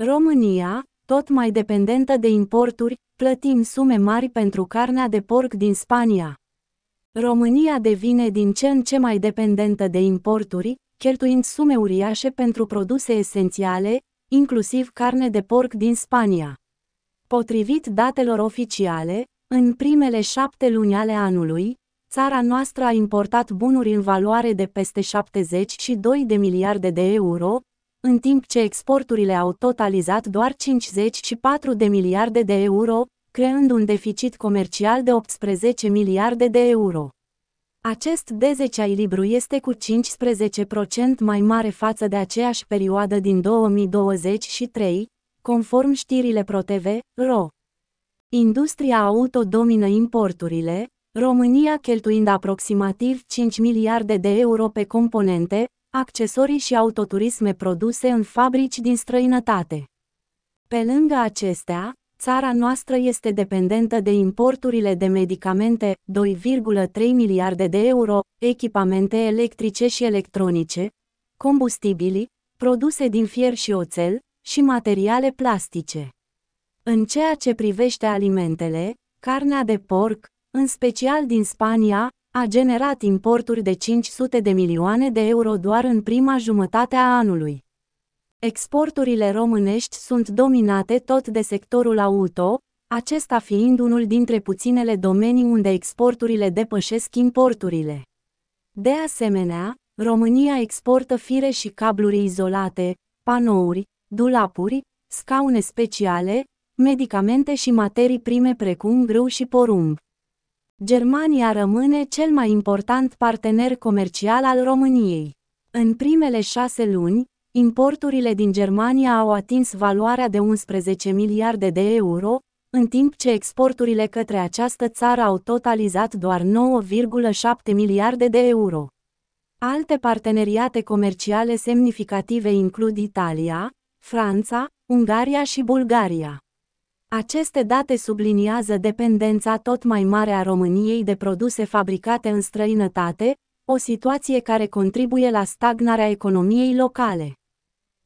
România, tot mai dependentă de importuri, plătim sume mari pentru carnea de porc din Spania. România devine din ce în ce mai dependentă de importuri, cheltuind sume uriașe pentru produse esențiale, inclusiv carne de porc din Spania. Potrivit datelor oficiale, în primele 7 luni ale anului, țara noastră a importat bunuri în valoare de peste 72 de miliarde de euro, în timp ce exporturile au totalizat doar 54 de miliarde de euro, creând un deficit comercial de 18 miliarde de euro. Acest dezechilibru este cu 15% mai mare față de aceeași perioadă din 2023, conform știrile ProTV.ro. Industria auto domină importurile, România cheltuind aproximativ 5 miliarde de euro pe componente, accesorii și autoturisme produse în fabrici din străinătate. Pe lângă acestea, țara noastră este dependentă de importurile de medicamente, 2,3 miliarde de euro, echipamente electrice și electronice, combustibili, produse din fier și oțel, și materiale plastice. În ceea ce privește alimentele, carnea de porc, în special din Spania, a generat importuri de 500 de milioane de euro doar în prima jumătate a anului. Exporturile românești sunt dominate tot de sectorul auto, acesta fiind unul dintre puținele domenii unde exporturile depășesc importurile. De asemenea, România exportă fire și cabluri izolate, panouri, dulapuri, scaune speciale, medicamente și materii prime precum grâu și porumb. Germania rămâne cel mai important partener comercial al României. În primele 6 luni, importurile din Germania au atins valoarea de 11 miliarde de euro, în timp ce exporturile către această țară au totalizat doar 9,7 miliarde de euro. Alte parteneriate comerciale semnificative includ Italia, Franța, Ungaria și Bulgaria. Aceste date subliniază dependența tot mai mare a României de produse fabricate în străinătate, o situație care contribuie la stagnarea economiei locale.